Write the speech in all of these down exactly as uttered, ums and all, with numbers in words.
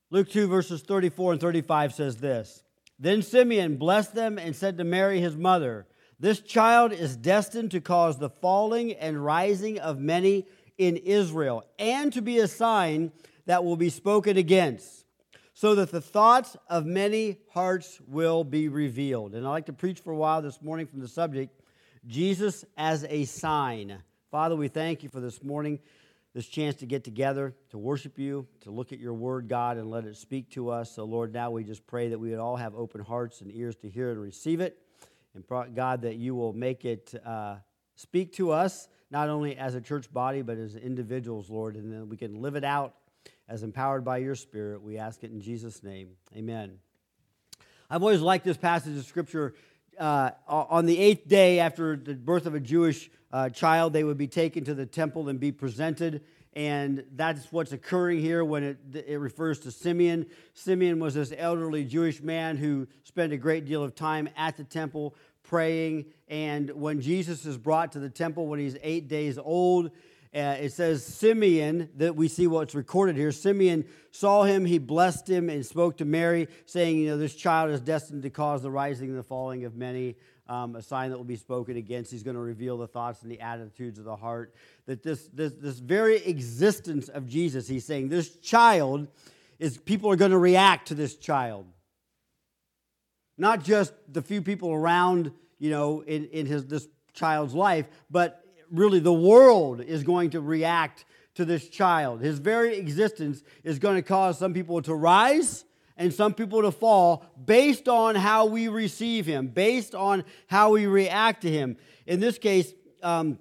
Luke two, verses thirty-four and thirty-five says this. Then Simeon blessed them and said to Mary, his mother, "This child is destined to cause the falling and rising of many in Israel, and to be a sign that will be spoken against, so that the thoughts of many hearts will be revealed." And I'd like to preach for a while this morning from the subject, Jesus as a sign. Father, we thank you for this morning, this chance to get together, to worship you, to look at your word, God, and let it speak to us. So, Lord, now we just pray that we would all have open hearts and ears to hear and receive it. And, God, that you will make it uh, speak to us, not only as a church body, but as individuals, Lord, and then we can live it out as empowered by your Spirit. We ask it in Jesus' name. Amen. I've always liked this passage of Scripture. Uh, on the eighth day after the birth of a Jewish uh, child, they would be taken to the temple and be presented. And that's what's occurring here when it, it refers to Simeon. Simeon was this elderly Jewish man who spent a great deal of time at the temple praying. And when Jesus is brought to the temple when he's eight days old, Uh, it says Simeon, that we see what's recorded here. Simeon saw him, he blessed him, and spoke to Mary, saying, you know, this child is destined to cause the rising and the falling of many, um, a sign that will be spoken against. He's going to reveal the thoughts and the attitudes of the heart. That this, this, this very existence of Jesus, he's saying, this child, is people are going to react to this child. Not just the few people around, you know, in, in his this child's life, but really the world is going to react to this child. His very existence is going to cause some people to rise and some people to fall based on how we receive him, based on how we react to him. In this case, um,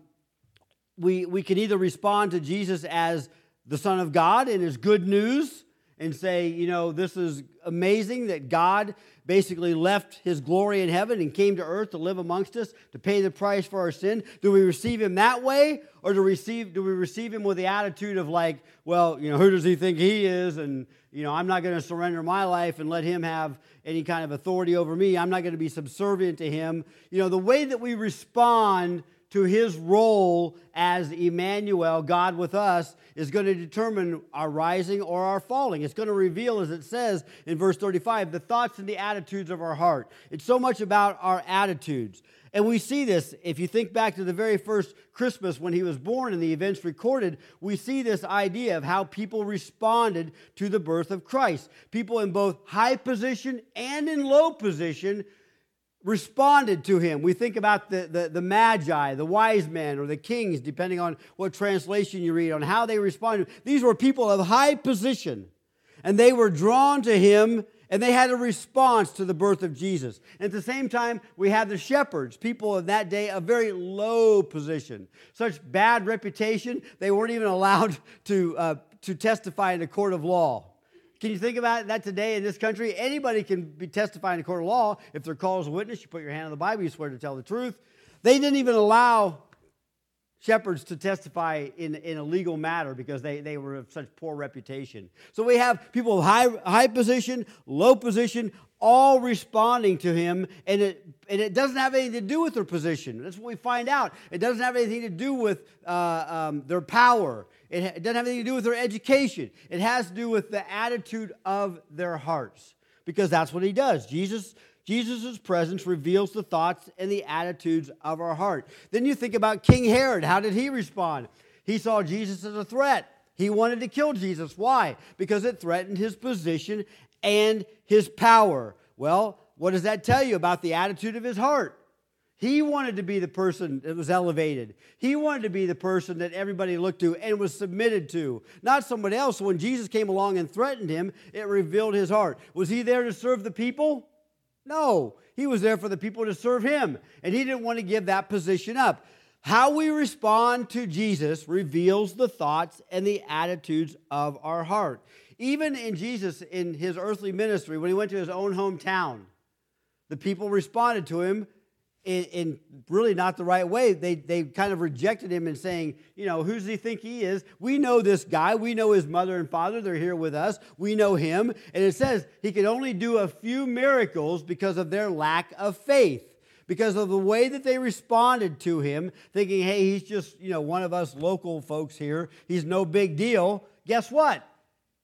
we, we can either respond to Jesus as the Son of God and his good news and say, you know, this is amazing that God basically left his glory in heaven and came to earth to live amongst us, to pay the price for our sin. Do we receive him that way? Or do we receive, do we receive him with the attitude of like, well, you know, who does he think he is? And, you know, I'm not going to surrender my life and let him have any kind of authority over me. I'm not going to be subservient to him. You know, the way that we respond to his role as Emmanuel, God with us, is going to determine our rising or our falling. It's going to reveal, as it says in verse thirty-five, the thoughts and the attitudes of our heart. It's so much about our attitudes. And we see this, if you think back to the very first Christmas when he was born and the events recorded, we see this idea of how people responded to the birth of Christ. People in both high position and in low position responded to him. We think about the, the, the magi, the wise men, or the kings, depending on what translation you read, on how they responded. These were people of high position, and they were drawn to him, and they had a response to the birth of Jesus. And at the same time, we have the shepherds, people of that day, a very low position. Such bad reputation, they weren't even allowed to, uh, to testify in a court of law. Can you think about that today in this country? Anybody can be testifying in a court of law. If they're called as a witness, you put your hand on the Bible, you swear to tell the truth. They didn't even allow shepherds to testify in, in a legal matter because they, they were of such poor reputation. So we have people of high, high position, low position, all responding to him, and it, and it doesn't have anything to do with their position. That's what we find out. It doesn't have anything to do with uh, um, their power. It, it doesn't have anything to do with their education. It has to do with the attitude of their hearts, because that's what he does. Jesus Jesus' presence reveals the thoughts and the attitudes of our heart. Then you think about King Herod. How did he respond? He saw Jesus as a threat. He wanted to kill Jesus. Why? Because it threatened his position and his power. Well, what does that tell you about the attitude of his heart? He wanted to be the person that was elevated. He wanted to be the person that everybody looked to and was submitted to, not somebody else. So when Jesus came along and threatened him, it revealed his heart. Was he there to serve the people? No, he was there for the people to serve him, and he didn't want to give that position up. How we respond to Jesus reveals the thoughts and the attitudes of our heart. Even in Jesus, in his earthly ministry, when he went to his own hometown, the people responded to him in, in really not the right way. They, they kind of rejected him and saying, you know, who does he think he is? We know this guy. We know his mother and father. They're here with us. We know him. And it says he could only do a few miracles because of their lack of faith, because of the way that they responded to him, thinking, hey, he's just, you know, one of us local folks here. He's no big deal. Guess what?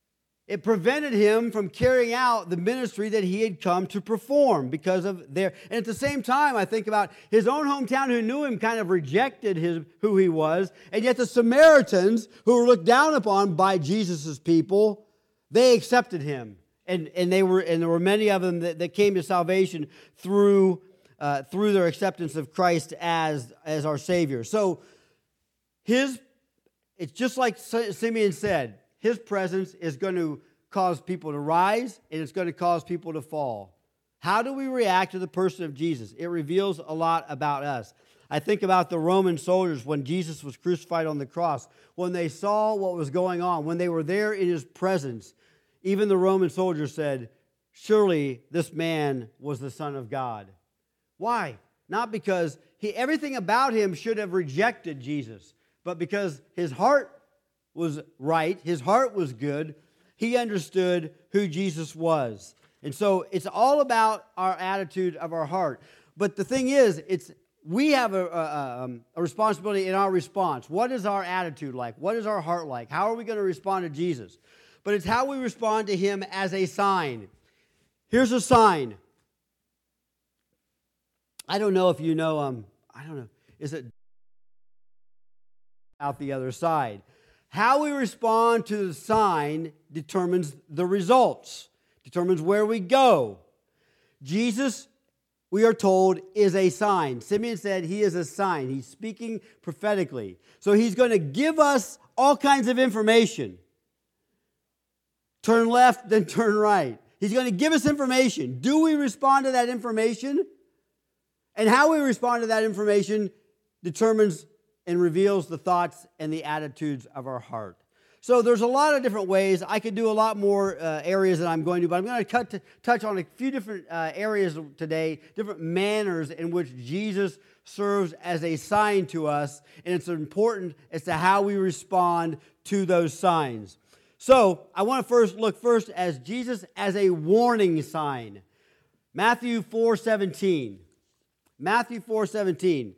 It prevented him from carrying out the ministry that he had come to perform because of their. And at the same time, I think about his own hometown who knew him kind of rejected his, who he was. And yet the Samaritans, who were looked down upon by Jesus' people, they accepted him. And, and, they were, and there were many of them that, that came to salvation through, uh, through their acceptance of Christ as, as our Savior. So his, it's just like Simeon said, his presence is going to cause people to rise, and it's going to cause people to fall. How do we react to the person of Jesus? It reveals a lot about us. I think about the Roman soldiers when Jesus was crucified on the cross. When they saw what was going on, when they were there in his presence, even the Roman soldiers said, surely this man was the Son of God. Why? Not because he, everything about him should have rejected Jesus, but because his heart was right, his heart was good, he understood who Jesus was. And so it's all about our attitude of our heart. But the thing is, it's we have a, a, a responsibility in our response. What is our attitude like? What is our heart like? How are we going to respond to Jesus? But it's how we respond to him as a sign. Here's a sign. I don't know if you know, um, I don't know, is it out the other side? How we respond to the sign determines the results, determines where we go. Jesus, we are told, is a sign. Simeon said he is a sign. He's speaking prophetically. So he's going to give us all kinds of information. Turn left, then turn right. He's going to give us information. Do we respond to that information? And how we respond to that information determines and reveals the thoughts and the attitudes of our heart. So there's a lot of different ways. I could do a lot more uh, areas than I'm going to, but I'm going to cut to, touch on a few different uh, areas today, different manners in which Jesus serves as a sign to us, and it's important as to how we respond to those signs. So I want to first look first as Jesus as a warning sign. Matthew four seventeen. Matthew four seventeen.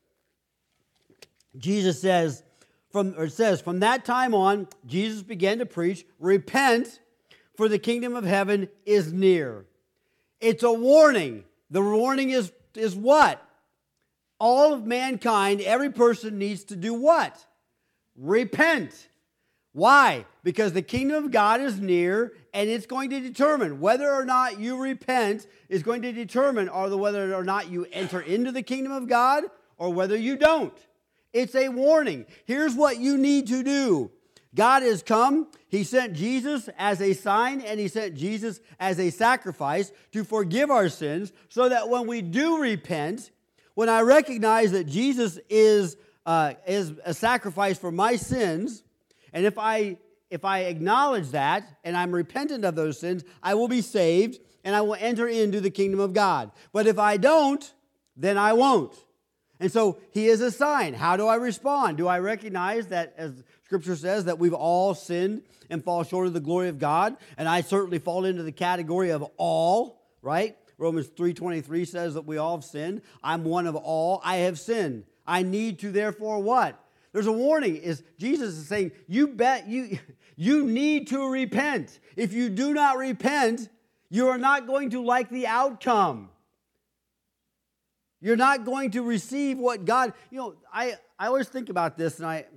Jesus says, from, or it says, from that time on, Jesus began to preach, repent, for the kingdom of heaven is near. It's a warning. The warning is, is what? All of mankind, every person needs to do what? Repent. Why? Because the kingdom of God is near, and it's going to determine whether or not you repent is going to determine or whether or not you enter into the kingdom of God or whether you don't. It's a warning. Here's what you need to do. God has come. He sent Jesus as a sign, and he sent Jesus as a sacrifice to forgive our sins so that when we do repent, when I recognize that Jesus is, uh, is a sacrifice for my sins, and if I, if I acknowledge that and I'm repentant of those sins, I will be saved and I will enter into the kingdom of God. But if I don't, then I won't. And so he is a sign. How do I respond? Do I recognize that, as Scripture says, that we've all sinned and fall short of the glory of God? And I certainly fall into the category of all, right? Romans three twenty-three says that we all have sinned. I'm one of all. I have sinned. I need to therefore what? There's a warning. Is Jesus is saying, you bet you you need to repent. If you do not repent, you are not going to like the outcome. You're not going to receive what God, you know, I, I always think about this, and I,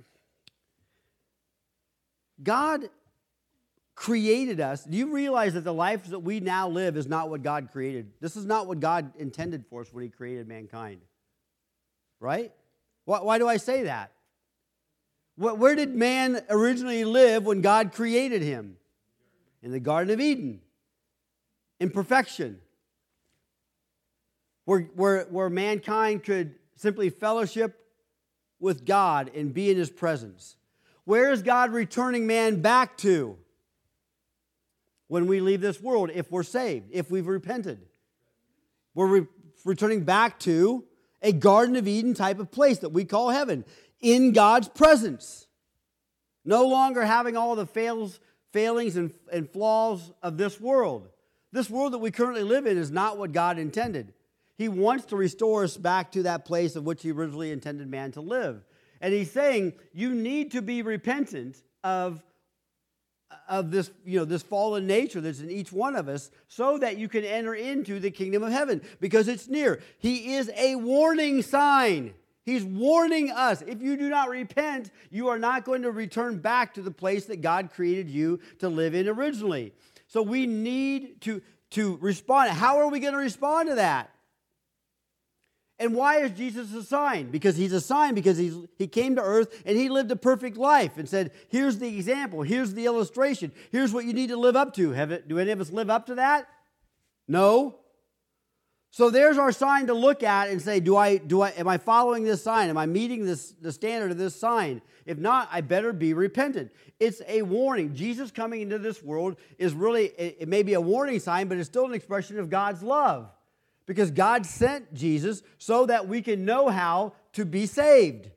God created us. Do you realize that the life that we now live is not what God created? This is not what God intended for us when he created mankind. Right? Why, why do I say that? Where did man originally live when God created him? In the Garden of Eden. In perfection. Where, where, where mankind could simply fellowship with God and be in his presence. Where is God returning man back to when we leave this world, if we're saved, if we've repented? We're re- returning back to a Garden of Eden type of place that we call heaven, in God's presence. No longer having all the fails, failings and, and flaws of this world. This world that we currently live in is not what God intended. He wants to restore us back to that place of which he originally intended man to live. And he's saying, you need to be repentant of of this, you know, this fallen nature that's in each one of us, so that you can enter into the kingdom of heaven, because it's near. He is a warning sign. He's warning us. If you do not repent, you are not going to return back to the place that God created you to live in originally. So we need to, to respond. How are we going to respond to that? And why is Jesus a sign? Because he's a sign because he's, he came to earth and he lived a perfect life and said, here's the example, here's the illustration, here's what you need to live up to. Have it, do any of us live up to that? No. So there's our sign to look at and say, do I, do I, am I following this sign? Am I meeting this, the standard of this sign? If not, I better be repentant. It's a warning. Jesus coming into this world is really, it, it may be a warning sign, but it's still an expression of God's love. Because God sent Jesus so that we can know how to be saved.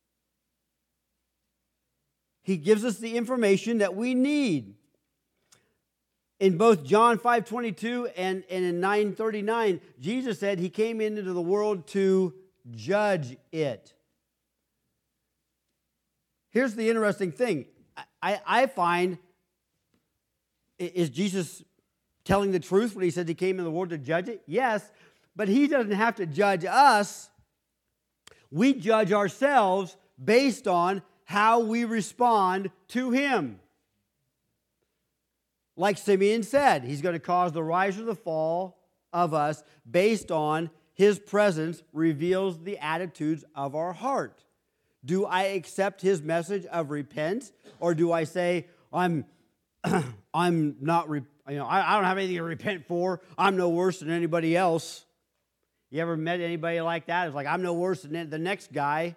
He gives us the information that we need. In both John five twenty-two and, and in nine thirty-nine, Jesus said he came into the world to judge it. Here's the interesting thing. I, I find, is Jesus telling the truth when he said he came into the world to judge it? Yes, but he doesn't have to judge us. We judge ourselves based on how we respond to him. Like Simeon said, he's going to cause the rise or the fall of us based on his presence reveals the attitudes of our heart. Do I accept his message of repent, or do I say, I'm, I'm not, re- you know, I, I don't have anything to repent for. I'm no worse than anybody else. You ever met anybody like that? It's like, I'm no worse than the next guy.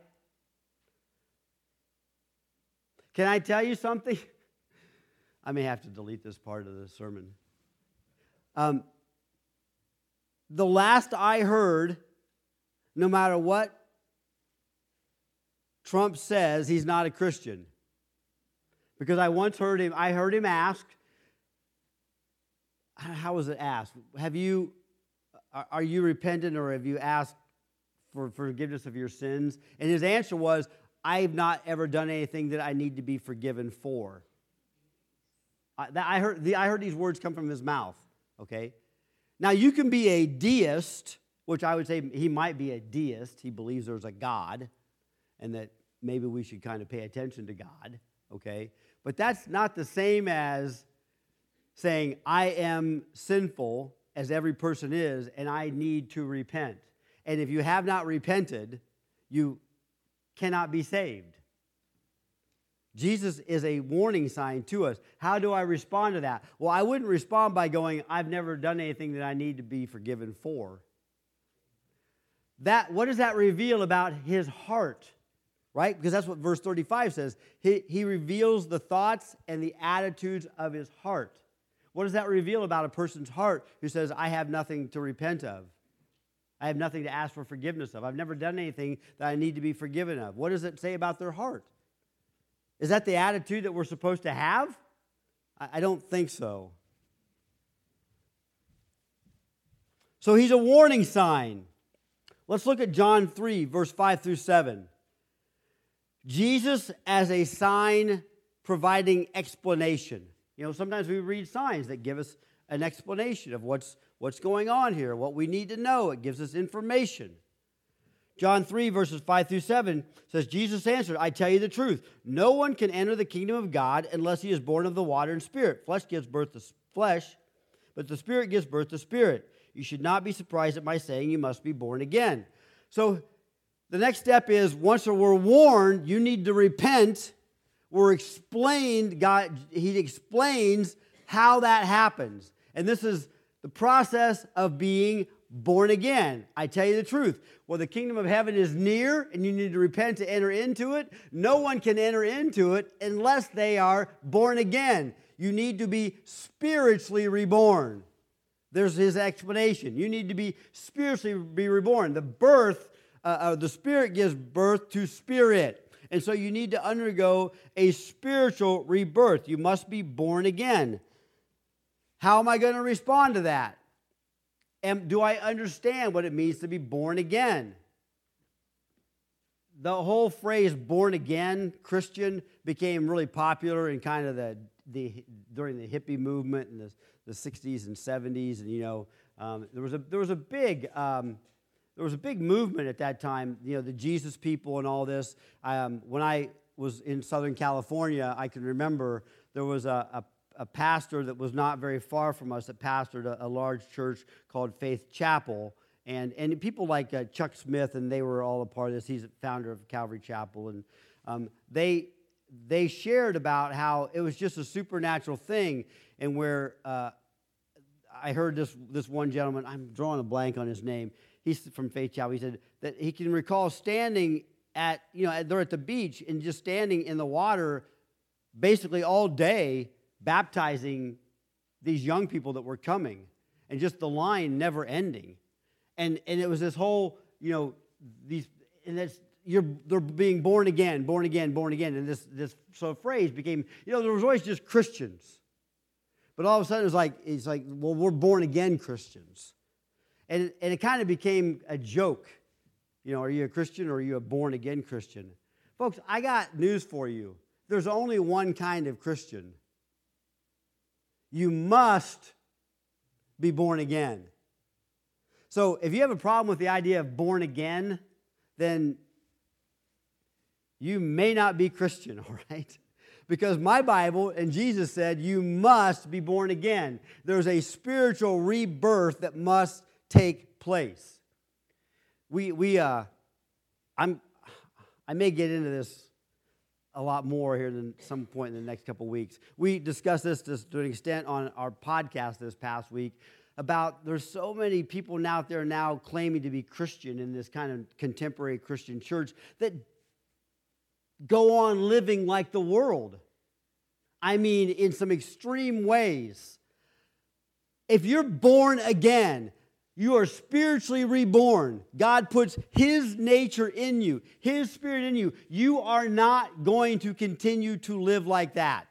Can I tell you something? I may have to delete this part of the sermon. Um, the last I heard, no matter what Trump says, he's not a Christian. Because I once heard him, I heard him ask, how was it asked? Have you, are you repentant, or have you asked for forgiveness of your sins? And his answer was, I've not ever done anything that I need to be forgiven for. I, I, heard, the, I heard these words come from his mouth, okay? Now, you can be a deist, which I would say he might be a deist. He believes there's a God, and that maybe we should kind of pay attention to God, okay? But that's not the same as saying, I am sinful, as every person is, and I need to repent. And if you have not repented, you cannot be saved. Jesus is a warning sign to us. How do I respond to that? Well, I wouldn't respond by going, I've never done anything that I need to be forgiven for. That, what does that reveal about his heart? Right? Because that's what verse thirty-five says. He, he reveals the thoughts and the attitudes of his heart. What does that reveal about a person's heart who says, I have nothing to repent of? I have nothing to ask for forgiveness of. I've never done anything that I need to be forgiven of. What does it say about their heart? Is that the attitude that we're supposed to have? I, I don't think so. So he's a warning sign. Let's look at John three, verse five through seven. Jesus as a sign providing explanation. You know, sometimes we read signs that give us an explanation of what's, what's going on here, what we need to know. It gives us information. John three, verses five through seven says, Jesus answered, I tell you the truth. No one can enter the kingdom of God unless he is born of the water and spirit. Flesh gives birth to flesh, but the Spirit gives birth to spirit. You should not be surprised at my saying you must be born again. So the next step is, once we're warned, you need to repent. We're explained, God, he explains how that happens. And this is the process of being born again. I tell you the truth. Well, the kingdom of heaven is near, and you need to repent to enter into it. No one can enter into it unless they are born again. You need to be spiritually reborn. There's his explanation. You need to be spiritually be reborn. The birth, uh, uh, the Spirit gives birth to spirit. And so you need to undergo a spiritual rebirth. You must be born again. How am I going to respond to that? And do I understand what it means to be born again? The whole phrase born again Christian became really popular in kind of the the during the hippie movement in the, the sixties and seventies, and you know, um, there was a there was a big um, there was a big movement at that time. You know, the Jesus people and all this. Um, when I was in Southern California, I can remember there was a, a a pastor that was not very far from us that pastored a, a large church called Faith Chapel. And and people like uh, Chuck Smith, and they were all a part of this. He's the founder of Calvary Chapel. And um, they they shared about how it was just a supernatural thing. And where uh, I heard this, this one gentleman, I'm drawing a blank on his name. He's from Faith Chapel. He said that he can recall standing at, you know, they're at the beach and just standing in the water basically all day, baptizing these young people that were coming, and just the line never ending. And and it was this whole, you know, these, and it's, you're, they're being born again, born again, born again. And this, this so phrase became, you know, there was always just Christians. But all of a sudden it was like, it's like, well, we're born again Christians. And it, and it kind of became a joke. You know, are you a Christian or are you a born again Christian? Folks, I got news for you. There's only one kind of Christian. You must be born again. So if you have a problem with the idea of born again, then you may not be Christian, all right? Because my Bible and Jesus said you must be born again. There's a spiritual rebirth that must take place. We we uh, I'm I may get into this a lot more here than some point in the next couple weeks. We discussed this to, to an extent on our podcast this past week about there's so many people out there now claiming to be Christian in this kind of contemporary Christian church that go on living like the world. I mean, in some extreme ways. If you're born again, you are spiritually reborn. God puts His nature in you, His Spirit in you. You are not going to continue to live like that.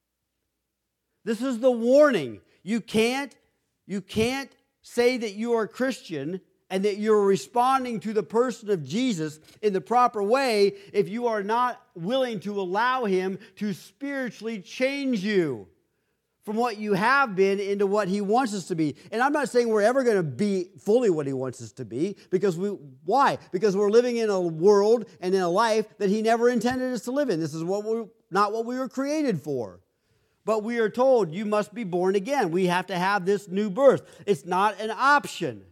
This is the warning. You can't, you can't say that you are a Christian and that you're responding to the person of Jesus in the proper way if you are not willing to allow Him to spiritually change you from what you have been into what He wants us to be. And I'm not saying we're ever going to be fully what He wants us to be, because we, why? Because we're living in a world and in a life that He never intended us to live in. This is what we're, not what we were created for. But we are told you must be born again. We have to have this new birth. It's not an option.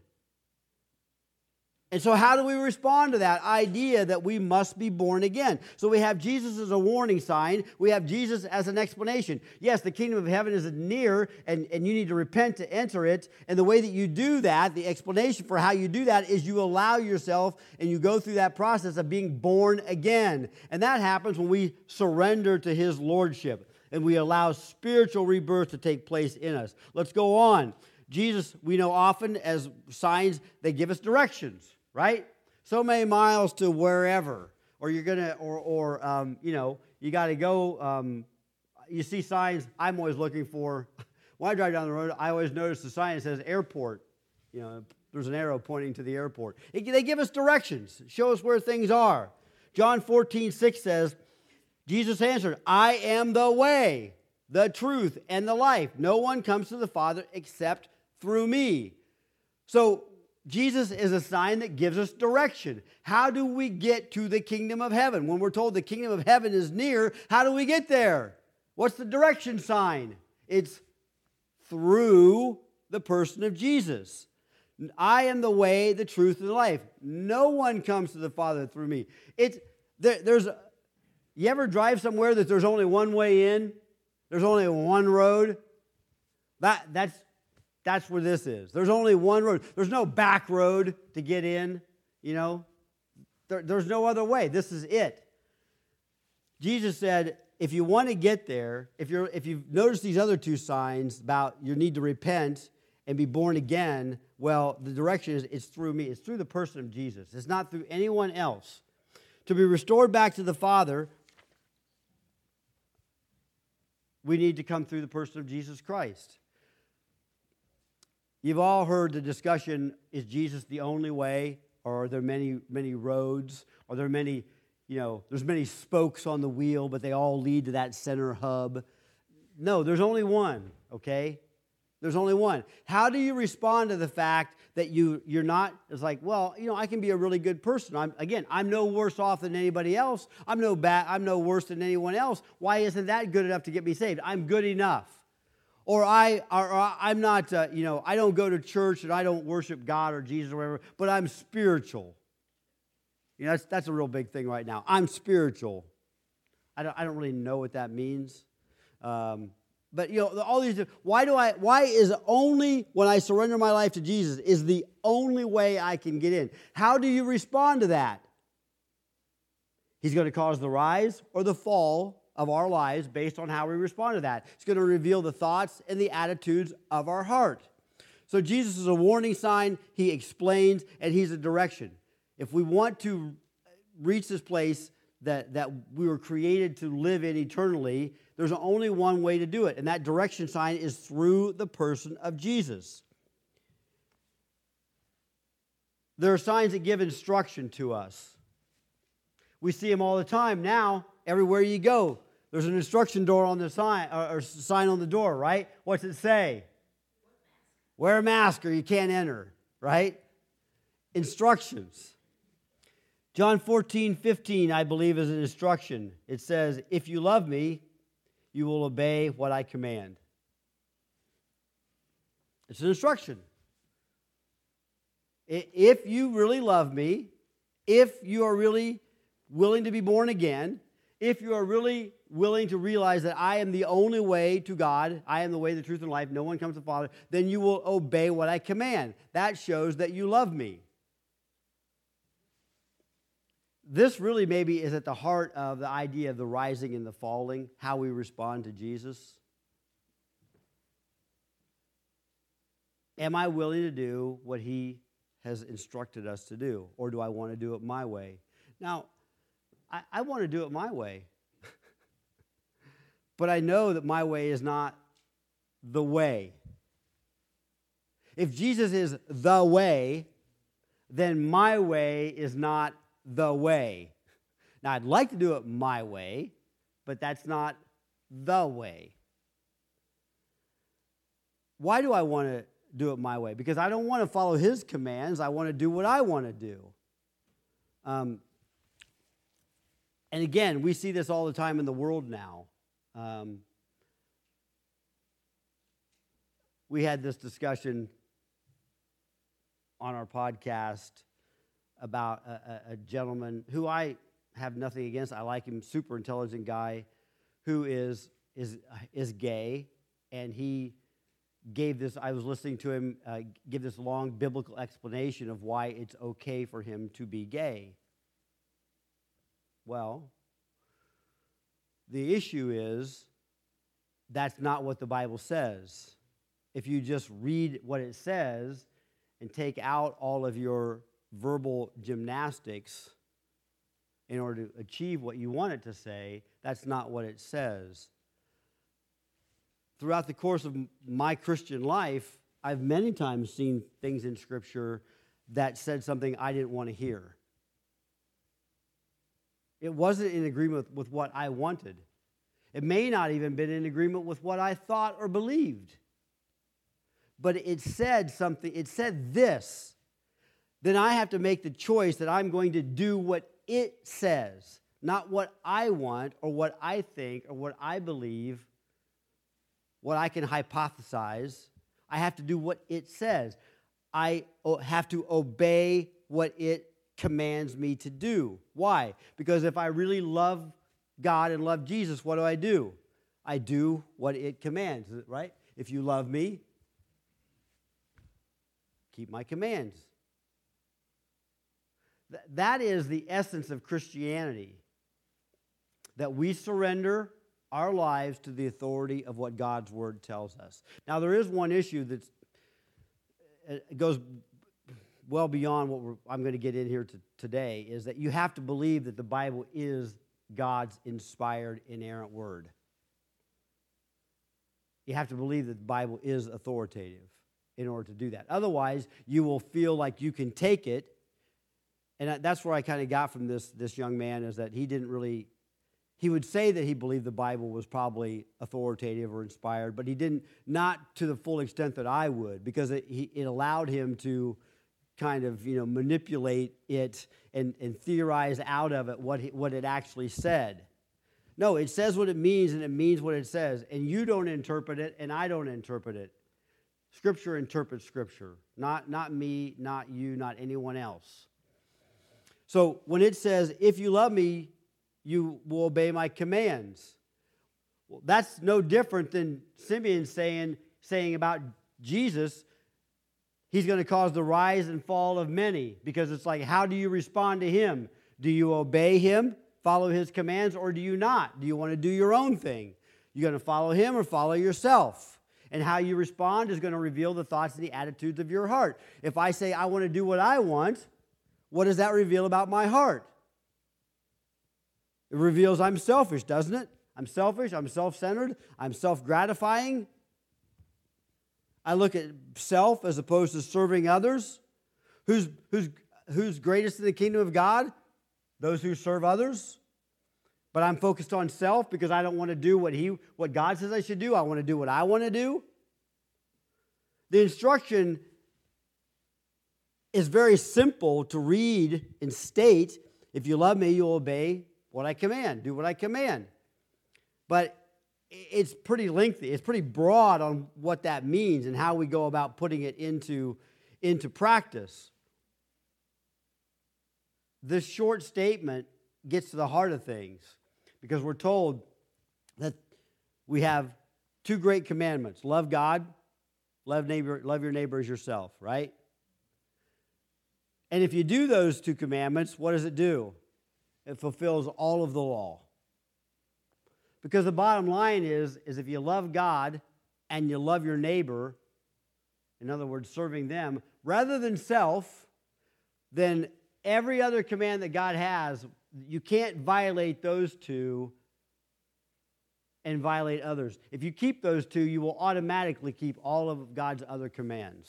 And so how do we respond to that idea that we must be born again? So we have Jesus as a warning sign. We have Jesus as an explanation. Yes, the kingdom of heaven is near, and, and you need to repent to enter it. And the way that you do that, the explanation for how you do that, is you allow yourself and you go through that process of being born again. And that happens when we surrender to His lordship and we allow spiritual rebirth to take place in us. Let's go on. Jesus, we know often as signs, they give us directions. Right? So many miles to wherever, or you're gonna, or or um, you know, you got to go. Um, you see signs. I'm always looking for. When I drive down the road, I always notice the sign that says airport. You know, there's an arrow pointing to the airport. It, they give us directions, show us where things are. John fourteen six says, Jesus answered, "I am the way, the truth, and the life. No one comes to the Father except through me." So Jesus is a sign that gives us direction. How do we get to the kingdom of heaven? When we're told the kingdom of heaven is near, how do we get there? What's the direction sign? It's through the person of Jesus. I am the way, the truth, and the life. No one comes to the Father through me. It's there, there's. You ever drive somewhere that there's only one way in? There's only one road? That that's. That's where this is. There's only one road. There's no back road to get in, you know. There, there's no other way. This is it. Jesus said, if you want to get there, if you're if you've noticed these other two signs about your need to repent and be born again, well, the direction is it's through me. It's through the person of Jesus. It's not through anyone else. To be restored back to the Father, we need to come through the person of Jesus Christ. You've all heard the discussion, is Jesus the only way? Or are there many, many roads? Are there many, you know, there's many spokes on the wheel, but they all lead to that center hub? No, there's only one, okay? There's only one. How do you respond to the fact that you, you're not, it's like, well, you know, I can be a really good person. I'm, again, I'm no worse off than anybody else. I'm no bad, I'm no worse than anyone else. Why isn't that good enough to get me saved? I'm good enough. Or, I, or, or I'm not, uh, you know, I don't go to church and I don't worship God or Jesus or whatever, but I'm spiritual. You know, that's, that's a real big thing right now. I'm spiritual. I don't, I don't really know what that means. Um, But, you know, all these, why do I, why is only when I surrender my life to Jesus is the only way I can get in? How do you respond to that? He's going to cause the rise or the fall of our lives based on how we respond to that. It's going to reveal the thoughts and the attitudes of our heart. So Jesus is a warning sign, he explains, and he's a direction. If we want to reach this place that, that we were created to live in eternally, there's only one way to do it, and that direction sign is through the person of Jesus. There are signs that give instruction to us. We see them all the time now. Everywhere you go, there's an instruction door on the sign, or, or sign on the door, right? What's it say? Wear a mask or you can't enter, right? Instructions. John fourteen fifteen, I believe, is an instruction. It says, if you love me, you will obey what I command. It's an instruction. If you really love me, if you are really willing to be born again, if you are really willing to realize that I am the only way to God, I am the way, the truth, and life, no one comes to the Father, then you will obey what I command. That shows that you love me. This really maybe is at the heart of the idea of the rising and the falling, how we respond to Jesus. Am I willing to do what he has instructed us to do, or do I want to do it my way? Now, I, I want to do it my way, but I know that my way is not the way. If Jesus is the way, then my way is not the way. Now, I'd like to do it my way, but that's not the way. Why do I want to do it my way? Because I don't want to follow his commands. I want to do what I want to do. Um, and again, we see this all the time in the world now. Um, we had this discussion on our podcast about a, a, a gentleman who I have nothing against. I like him, super intelligent guy, who is is is gay, and he gave this. I was listening to him uh, give this long biblical explanation of why it's okay for him to be gay. Well, the issue is that's not what the Bible says. If you just read what it says and take out all of your verbal gymnastics in order to achieve what you want it to say, that's not what it says. Throughout the course of my Christian life, I've many times seen things in Scripture that said something I didn't want to hear. It wasn't in agreement with what I wanted. It may not even been in agreement with what I thought or believed. But it said something, it said this. Then I have to make the choice that I'm going to do what it says, not what I want or what I think or what I believe, what I can hypothesize. I have to do what it says. I have to obey what it commands me to do. Why? Because if I really love God and love Jesus, what do I do? I do what it commands, right? If you love me, keep my commands. That is the essence of Christianity, that we surrender our lives to the authority of what God's Word tells us. Now, there is one issue that goes well beyond what we're, I'm going to get in here to, today, is that you have to believe that the Bible is God's inspired, inerrant Word. You have to believe that the Bible is authoritative in order to do that. Otherwise, you will feel like you can take it. And that's where I kind of got from this, this young man, is that he didn't really, he would say that he believed the Bible was probably authoritative or inspired, but he didn't, not to the full extent that I would, because it, he, it allowed him to kind of, you know, manipulate it and, and theorize out of it what, he, what it actually said. No, it says what it means, and it means what it says, and you don't interpret it, and I don't interpret it. Scripture interprets Scripture, not, not me, not you, not anyone else. So when it says, if you love me, you will obey my commands. Well, that's no different than Simeon saying, saying about Jesus, he's going to cause the rise and fall of many. Because it's like, how do you respond to him? Do you obey him, follow his commands, or do you not? Do you want to do your own thing? You're going to follow him or follow yourself? And how you respond is going to reveal the thoughts and the attitudes of your heart. If I say I want to do what I want, what does that reveal about my heart? It reveals I'm selfish, doesn't it? I'm selfish, I'm self-centered, I'm self-gratifying. I look at self as opposed to serving others. Who's, who's, who's greatest in the kingdom of God? Those who serve others. But I'm focused on self because I don't want to do what he, what God says I should do. I want to do what I want to do. The instruction is very simple to read and state. If you love me, you'll obey what I command. Do what I command. But it's pretty lengthy. It's pretty broad on what that means and how we go about putting it into, into practice. This short statement gets to the heart of things because we're told that we have two great commandments. Love God, love neighbor, love your neighbor as yourself, right? And if you do those two commandments, what does it do? It fulfills all of the law. Because the bottom line is, is if you love God and you love your neighbor, in other words, serving them, rather than self, then every other command that God has, you can't violate those two and violate others. If you keep those two, you will automatically keep all of God's other commands.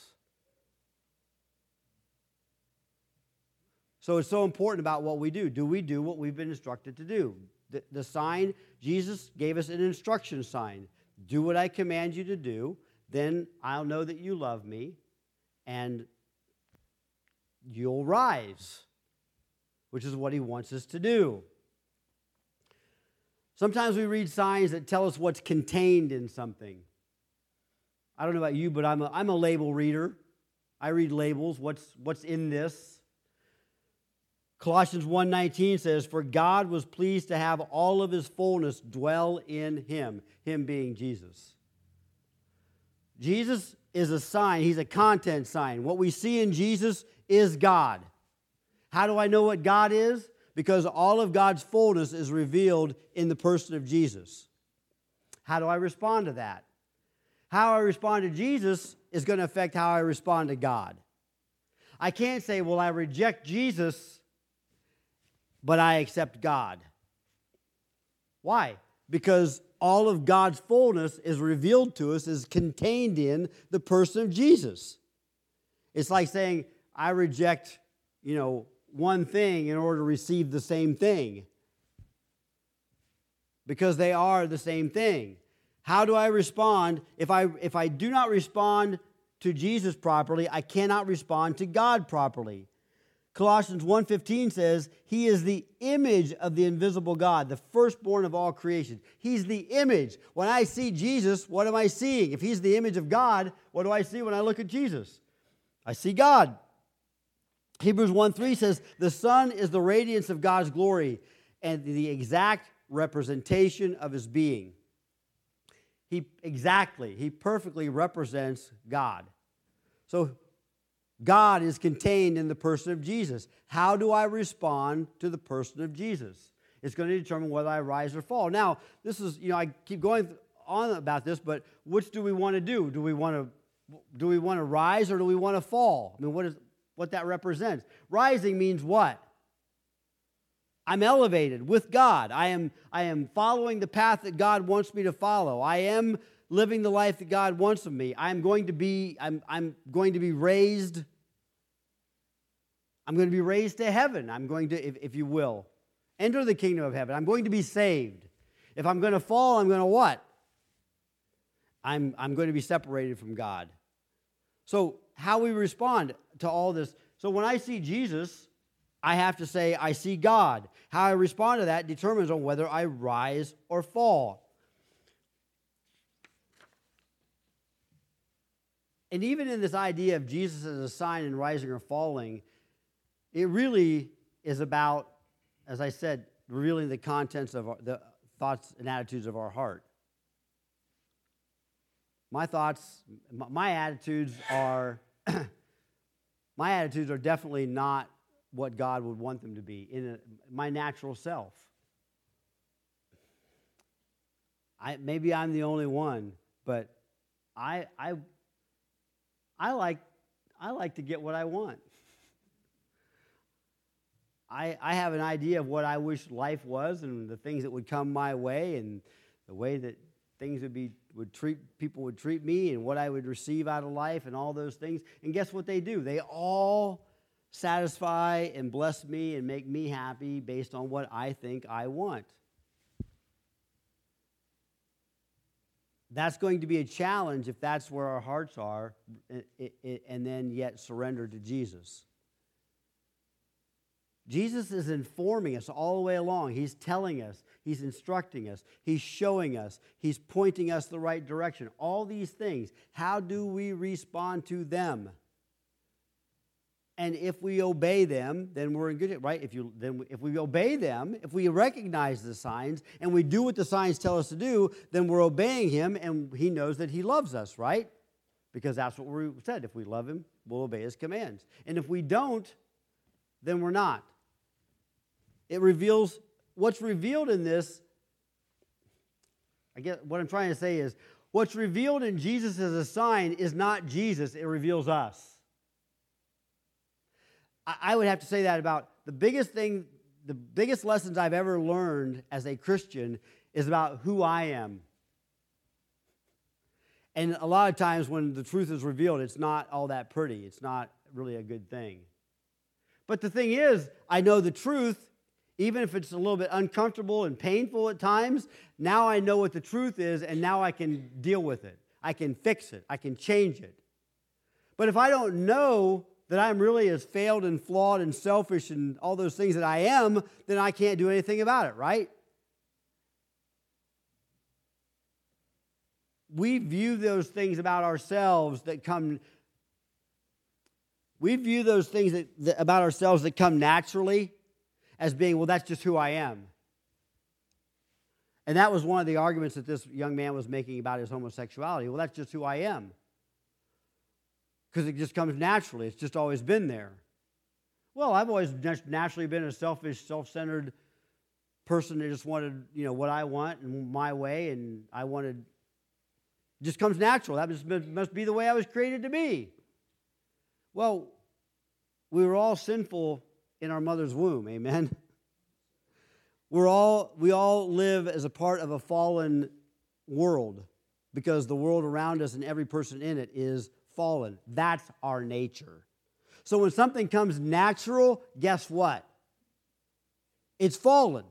So it's so important about what we do. Do we do what we've been instructed to do? The, the sign, Jesus gave us an instruction sign. Do what I command you to do, then I'll know that you love me, and you'll rise, which is what he wants us to do. Sometimes we read signs that tell us what's contained in something. I don't know about you, but I'm a, I'm a label reader. I read labels. What's, what's in this? Colossians one nineteen says, for God was pleased to have all of his fullness dwell in him, him being Jesus. Jesus is a sign. He's a content sign. What we see in Jesus is God. How do I know what God is? Because all of God's fullness is revealed in the person of Jesus. How do I respond to that? How I respond to Jesus is going to affect how I respond to God. I can't say, well, I reject Jesus, but I accept God. Why? Because all of God's fullness is revealed to us, is contained in the person of Jesus. It's like saying, I reject, you know, one thing in order to receive the same thing. Because they are the same thing. How do I respond? If I, if I do not respond to Jesus properly, I cannot respond to God properly. Colossians one fifteen says, he is the image of the invisible God, the firstborn of all creation. He's the image. When I see Jesus, what am I seeing? If he's the image of God, what do I see when I look at Jesus? I see God. Hebrews one three says, the Son is the radiance of God's glory and the exact representation of his being. He exactly, he perfectly represents God. So God is contained in the person of Jesus. How do I respond to the person of Jesus? It's going to determine whether I rise or fall. Now, this is, you know, I keep going on about this, but which do we want to do? Do we want to do we want to rise or do we want to fall? I mean, what is what that represents? Rising means what? I'm elevated with God. I am I am following the path that God wants me to follow. I am living the life that God wants of me. I'm going to be I'm I'm going to be raised I'm going to be raised to heaven. I'm going to, if, if you will. enter the kingdom of heaven. I'm going to be saved. If I'm going to fall, I'm going to what? I'm, I'm going to be separated from God. So how we respond to all this. So when I see Jesus, I have to say, I see God. How I respond to that determines on whether I rise or fall. And even in this idea of Jesus as a sign in rising or falling, it really is about, as I said, revealing the contents of our, the thoughts and attitudes of our heart. My thoughts, my attitudes are, my attitudes are definitely not what God would want them to be in a, my natural self. I maybe I'm the only one, but I I I like I like to get what I want. I I have an idea of what I wish life was and the things that would come my way and the way that things would be would treat people would treat me and what I would receive out of life and all those things. And guess what they do? They all satisfy and bless me and make me happy based on what I think I want. That's going to be a challenge if that's where our hearts are, and then yet surrender to Jesus. Jesus is informing us all the way along. He's telling us, he's instructing us, he's showing us, he's pointing us the right direction. All these things, how do we respond to them? And if we obey them, then we're in good shape, right? If you then if we obey them, if we recognize the signs and we do what the signs tell us to do, then we're obeying him, and he knows that he loves us, right? Because that's what we said. If we love him, we'll obey his commands. And if we don't, then we're not. It reveals what's revealed in this. I guess what I'm trying to say is what's revealed in Jesus as a sign is not Jesus, it reveals us. I would have to say that about the biggest thing, the biggest lessons I've ever learned as a Christian is about who I am. And a lot of times when the truth is revealed, it's not all that pretty. It's not really a good thing. But the thing is, I know the truth, even if it's a little bit uncomfortable and painful at times. Now I know what the truth is, and now I can deal with it. I can fix it. I can change it. But if I don't know that I'm really as failed and flawed and selfish and all those things that I am, then I can't do anything about it, right? We view those things about ourselves that come, we view those things that, that, about ourselves that come naturally as being, well, that's just who I am. And that was one of the arguments that this young man was making about his homosexuality. Well, that's just who I am. Because it just comes naturally. It's just always been there. Well, I've always naturally been a selfish, self-centered person that just wanted, you know, what I want and my way, and I wanted, it just comes natural. That must, must be the way I was created to be. Well, we were all sinful in our mother's womb, amen? We're all, we all live as a part of a fallen world because the world around us and every person in it is fallen. That's our nature. So when something comes natural, guess what? It's fallen.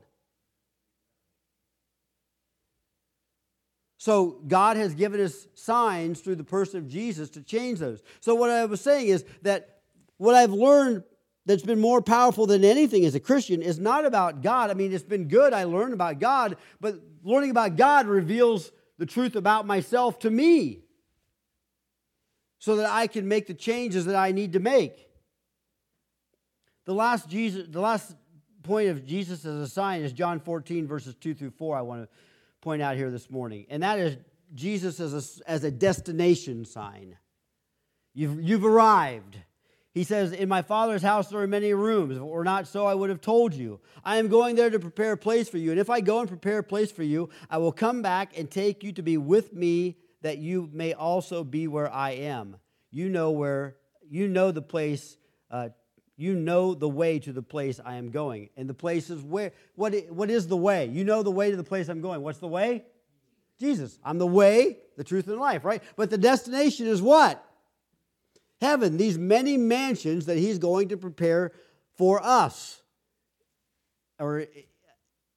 So God has given us signs through the person of Jesus to change those. So what I was saying is that what I've learned that's been more powerful than anything as a Christian is not about God. I mean, it's been good. I learned about God, but learning about God reveals the truth about myself to me, so that I can make the changes that I need to make. The last Jesus, the last point of Jesus as a sign is John fourteen, verses two through four, I want to point out here this morning. And that is Jesus as a, as a destination sign. You've, you've arrived. He says, in my Father's house there are many rooms. If it were not so, I would have told you. I am going there to prepare a place for you. And if I go and prepare a place for you, I will come back and take you to be with me, that you may also be where I am. You know where, you know the place, uh, you know the way to the place I am going. And the place is where, what, what is the way? You know the way to the place I'm going. What's the way? Jesus. I'm the way, the truth, and the life, right? But the destination is what? Heaven. These many mansions that he's going to prepare for us. Or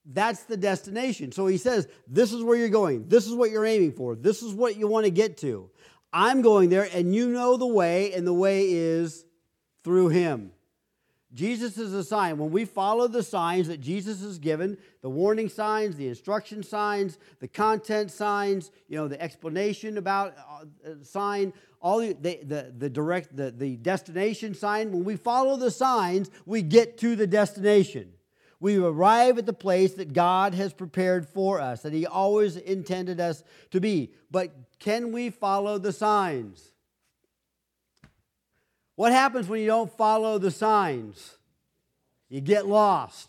that's the destination. So he says, this is where you're going. This is what you're aiming for. This is what you want to get to. I'm going there, and you know the way, and the way is through him. Jesus is a sign. When we follow the signs that Jesus has given, the warning signs, the instruction signs, the content signs, you know, the explanation about uh, sign, all the, the, the, the direct, the, the destination sign, when we follow the signs, we get to the destination. We arrive at the place that God has prepared for us, that he always intended us to be. But can we follow the signs? What happens when you don't follow the signs? You get lost.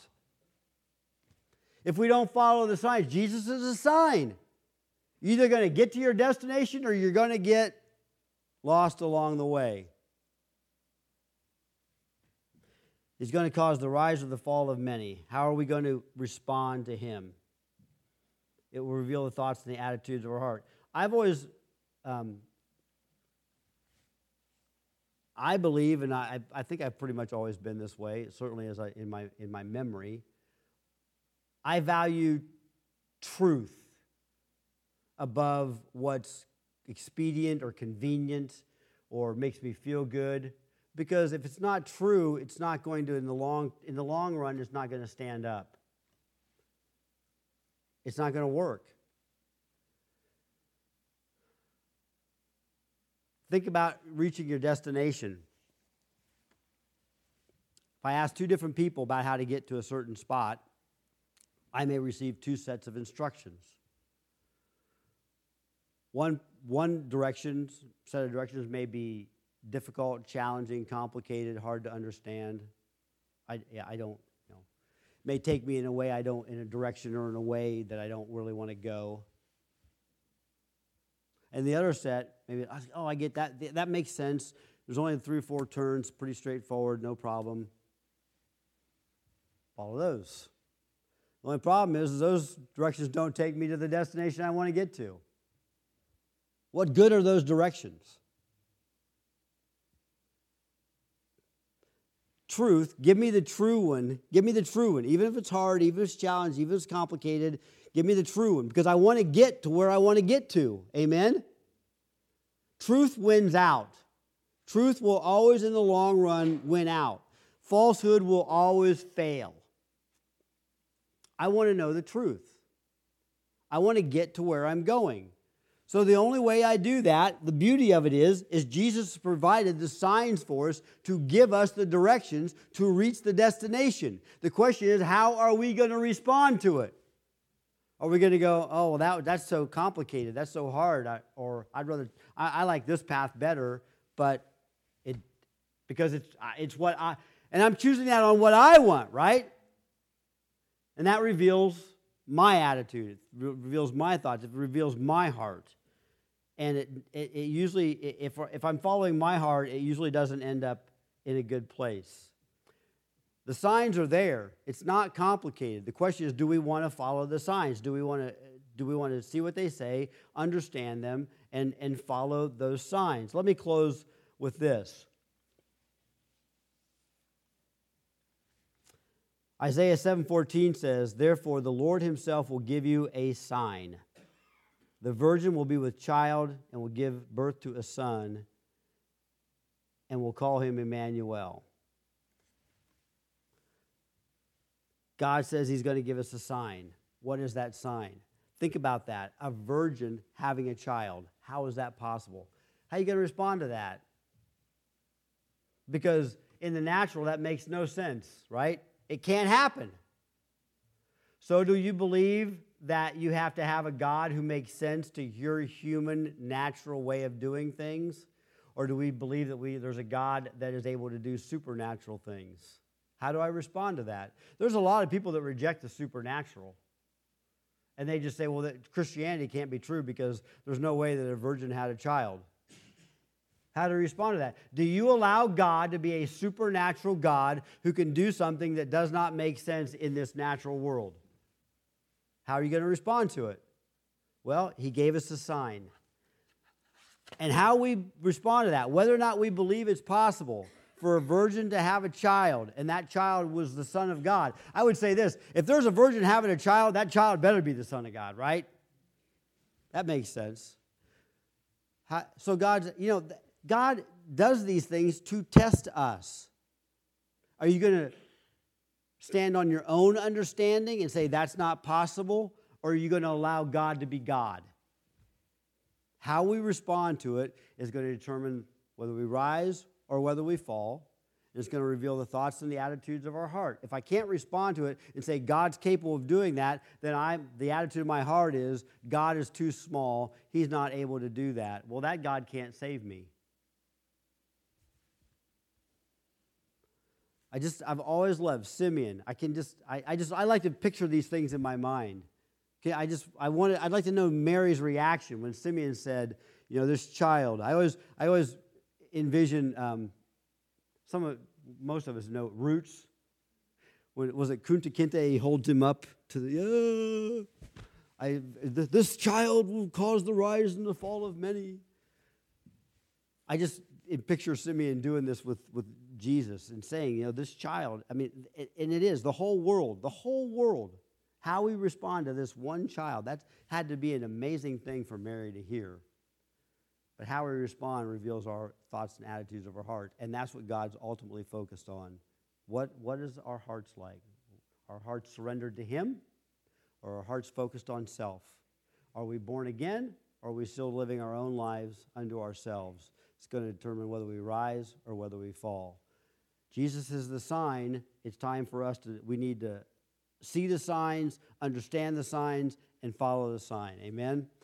If we don't follow the signs, Jesus is a sign. You're either going to get to your destination or you're going to get lost along the way. He's going to cause the rise or the fall of many. How are we going to respond to him? It will reveal the thoughts and the attitudes of our heart. I've always... Um, I believe, and I, I think I've pretty much always been this way, certainly as I, in my in my memory, I value truth above what's expedient or convenient or makes me feel good. Because if it's not true, it's not going to, in the long in the long run, it's not going to stand up. It's not going to work. Think about reaching your destination. If I ask two different people about how to get to a certain spot, I may receive two sets of instructions. One, one direction, set of directions may be difficult, challenging, complicated, hard to understand. I, yeah, I don't, you know, it may take me in a way I don't, in a direction or in a way that I don't really want to go. And the other set, maybe, oh, I get that. That makes sense. There's only three or four turns, pretty straightforward, no problem. Follow those. The only problem is, is those directions don't take me to the destination I want to get to. What good are those directions? Truth, give me the true one. Give me the true one. Even if it's hard, even if it's challenging, even if it's complicated, give me the true one, because I want to get to where I want to get to. Amen? Truth wins out. Truth will always, in the long run, win out. Falsehood will always fail. I want to know the truth. I want to get to where I'm going. So the only way I do that, the beauty of it is, is Jesus provided the signs for us to give us the directions to reach the destination. The question is, how are we going to respond to it? Are we going to go, oh, well, that, that's so complicated, that's so hard, I, or I'd rather, I, I like this path better, but it, because it's, it's what I, and I'm choosing that on what I want, right? And that reveals my attitude, it reveals my thoughts, it reveals my heart. And it, it, it usually, if, if I'm following my heart, it usually doesn't end up in a good place. The signs are there. It's not complicated. The question is, do we want to follow the signs? Do we want to, do we want to see what they say, understand them, and, and follow those signs? Let me close with this. Isaiah seven fourteen says, therefore the Lord himself will give you a sign. The virgin will be with child and will give birth to a son and will call him Emmanuel. God says he's going to give us a sign. What is that sign? Think about that. A virgin having a child. How is that possible? How are you going to respond to that? Because in the natural, that makes no sense, right? It can't happen. So do you believe that you have to have a God who makes sense to your human, natural way of doing things? Or do we believe that we there's a God that is able to do supernatural things? How do I respond to that? There's a lot of people that reject the supernatural. And they just say, well, that Christianity can't be true because there's no way that a virgin had a child. How do you respond to that? Do you allow God to be a supernatural God who can do something that does not make sense in this natural world? How are you going to respond to it? Well, he gave us a sign. And how we respond to that, whether or not we believe it's possible, for a virgin to have a child, and that child was the Son of God. I would say this, if there's a virgin having a child, that child better be the Son of God, right? That makes sense. How, so God's, you know, God does these things to test us. Are you going to stand on your own understanding and say that's not possible, or are you going to allow God to be God? How we respond to it is going to determine whether we rise or whether we fall. It's going to reveal the thoughts and the attitudes of our heart. If I can't respond to it and say God's capable of doing that, then I'm, the attitude of my heart is God is too small. He's not able to do that. Well, that God can't save me. I just, I've always loved Simeon. I can just, I, I just, I like to picture these things in my mind. Okay, I just, I wanted, I'd like to know Mary's reaction when Simeon said, you know, this child. I always, I always envision, um, some of, most of us know Roots. When, was it Kunta Kinte? He holds him up to the, uh, I, this child will cause the rise and the fall of many. I just picture Simeon doing this with, with Jesus and saying, you know, this child, I mean, it, and it is, the whole world, the whole world, how we respond to this one child, that had to be an amazing thing for Mary to hear. But how we respond reveals our thoughts and attitudes of our heart, and that's what God's ultimately focused on. What, what is our hearts like? Our hearts surrendered to Him, or our hearts focused on self? Are we born again, or are we still living our own lives unto ourselves? It's going to determine whether we rise or whether we fall. Jesus is the sign. It's time for us to, we need to see the signs, understand the signs, and follow the sign. Amen?